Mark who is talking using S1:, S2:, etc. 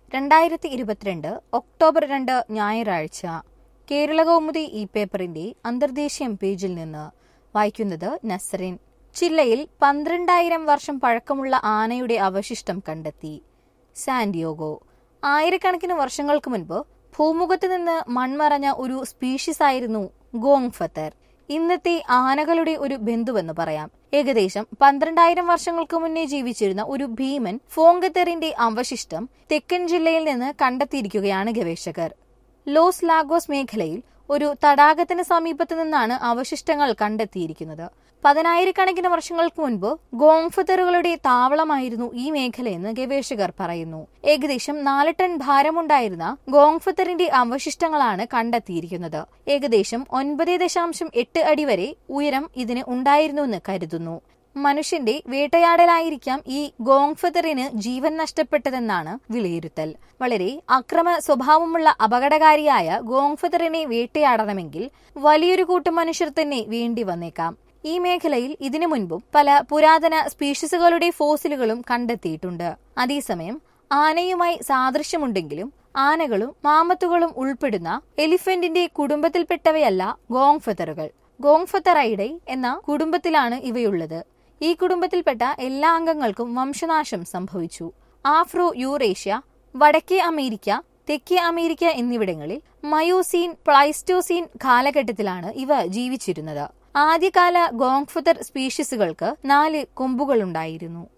S1: 2022 October 2 ഞായറാഴ്ച കേരളകൗമുദി ഈ പേപ്പറിന്റെ അന്തർദേശീയ പേജിൽ നിന്ന് വായിക്കുന്നത് നസ്റിൻ. ചില്ലയിൽ 12,000 വർഷം പഴക്കമുള്ള ആനയുടെ അവശിഷ്ടം കണ്ടെത്തി. സാന്റിയാഗോ. ആയിരക്കണക്കിന് വർഷങ്ങൾക്ക് മുൻപ് ഭൂമുഖത്ത് നിന്ന് മൺമറഞ്ഞ ഒരു സ്പീഷീസ് ആയിരുന്നു ഗോങ്ഫത്തർ. ഇന്നത്തെ ആനകളുടെ ഒരു ബന്ധുവെന്ന് പറയാം. ഏകദേശം 12,000 വർഷങ്ങൾക്ക് മുന്നേ ജീവിച്ചിരുന്ന ഒരു ഭീമൻ ഫോങ്കത്തറിന്റെ അവശിഷ്ടം തെക്കൻ ജില്ലയിൽ നിന്ന് കണ്ടെത്തിയിരിക്കുകയാണ് ഗവേഷകർ. ലോസ് ലാഗോസ് മേഖലയിൽ ഒരു തടാകത്തിന് സമീപത്ത് നിന്നാണ് അവശിഷ്ടങ്ങൾ കണ്ടെത്തിയിരിക്കുന്നത്. 10,000 വർഷങ്ങൾക്ക് മുൻപ് ഗോങ്ഫത്തറുകളുടെ താവളമായിരുന്നു ഈ മേഖലയെന്ന് ഗവേഷകർ പറയുന്നു. ഏകദേശം 4 ടൺ ഭാരമുണ്ടായിരുന്ന ഗോങ്ഫത്തറിന്റെ അവശിഷ്ടങ്ങളാണ് കണ്ടെത്തിയിരിക്കുന്നത്. ഏകദേശം 9.8 അടി വരെ ഉയരം ഇതിന് ഉണ്ടായിരുന്നുവെന്ന് കരുതുന്നു. മനുഷ്യന്റെ വേട്ടയാടലായിരിക്കാം ഈ ഗോങ്ഫത്തറിന് ജീവൻ നഷ്ടപ്പെട്ടതെന്നാണ് വിലയിരുത്തൽ. വളരെ അക്രമ സ്വഭാവമുള്ള അപകടകാരിയായ ഗോങ്ഫത്തറിനെ വേട്ടയാടണമെങ്കിൽ വലിയൊരു കൂട്ടം മനുഷ്യർ തന്നെ വേണ്ടി വന്നേക്കാം. ഈ മേഖലയിൽ ഇതിനു മുൻപും പല പുരാതന സ്പീഷീസുകളുടെ ഫോസിലുകളും കണ്ടെത്തിയിട്ടുണ്ട്. അതേസമയം ആനയുമായി സാദൃശ്യമുണ്ടെങ്കിലും ആനകളും മാമത്തുകളും ഉൾപ്പെടുന്ന എലിഫന്റിന്റെ കുടുംബത്തിൽപ്പെട്ടവയല്ല ഗോങ്ഫത്തറുകൾ. ഗോങ്ഫത്തറൈഡൈ എന്ന കുടുംബത്തിലാണ് ഇവയുള്ളത്. ഈ കുടുംബത്തിൽപ്പെട്ട എല്ലാ അംഗങ്ങൾക്കും വംശനാശം സംഭവിച്ചു. ആഫ്രോ യൂറേഷ്യ, വടക്കേ അമേരിക്ക, തെക്കേ അമേരിക്ക എന്നിവിടങ്ങളിൽ മയോസീൻ, പ്ലൈസ്റ്റോസീൻ കാലഘട്ടത്തിലാണ് ഇവ ജീവിച്ചിരുന്നത്. ആദ്യകാല ഗോങ്ഫത്തർ സ്പീഷീസുകൾക്ക് 4 കൊമ്പുകളുണ്ടായിരുന്നു.